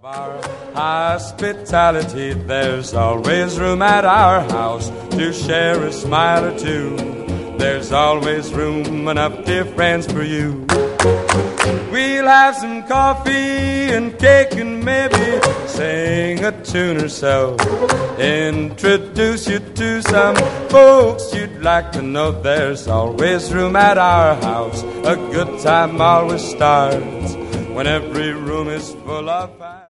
Our hospitality, there's always room at our house to share a smile or two. There's always room enough, dear friends, for you. We'll have some coffee and cake and maybe sing a tune or so. Introduce you to some folks you'd like to know. There's always room at our house. A good time always starts when every room is full of fun.